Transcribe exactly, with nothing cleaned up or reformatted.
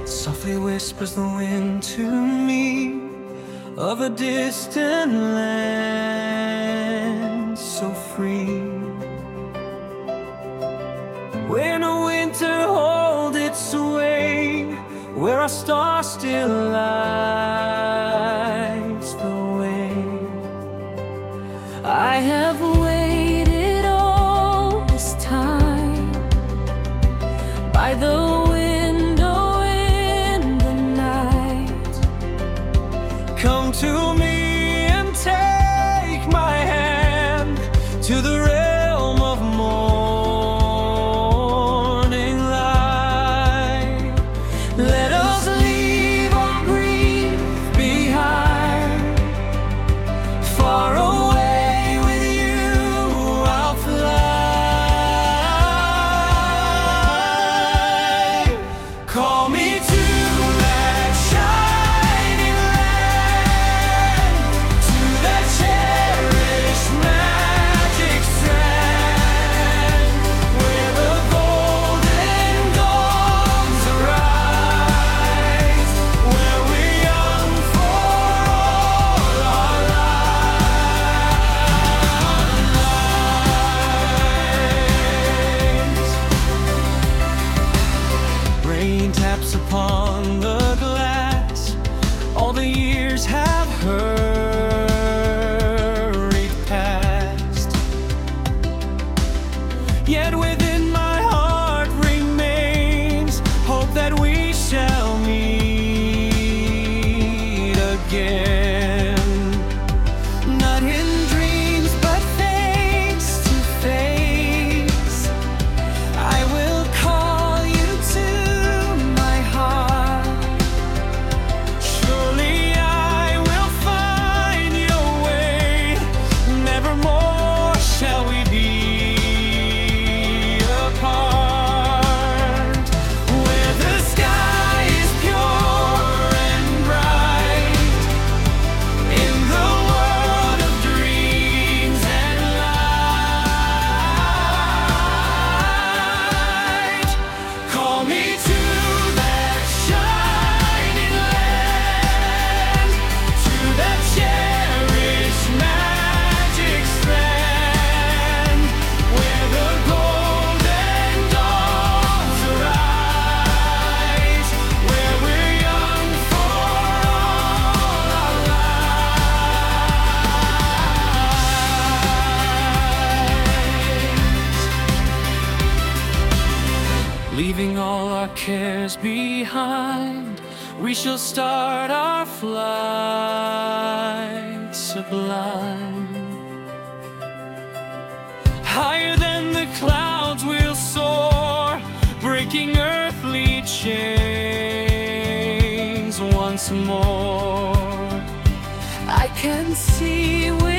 Softly whispers the wind to me of a distant land so free. When a winter holds its sway, where our star still lights the way. I have waited all this time by the window in the night. Come to me and take my hand to the realm of morning light. Let us leave our grief behind. Far away with you I'll fly. Call me to that shining land, to that cherished magic strand, where the golden dawns arise, where we're young for all our lives. Rain taps upon the glass, all the years have hurried past. Yet within my heart remains hope that we shall meet again. Not in dreams, but face to face. I will call you to my heart. Surely I will find your way. Nevermore shall we be apart. Where the sky is pure and bright, in the world of dreams and light. Call me to that shining land, to that cherished magic strand, where the golden dawns arise, where we're young for all our lives. Leaving all our cares behind, we shall start our flight sublime. Higher than the clouds we'll soar, breaking earthly chains once more. I can see where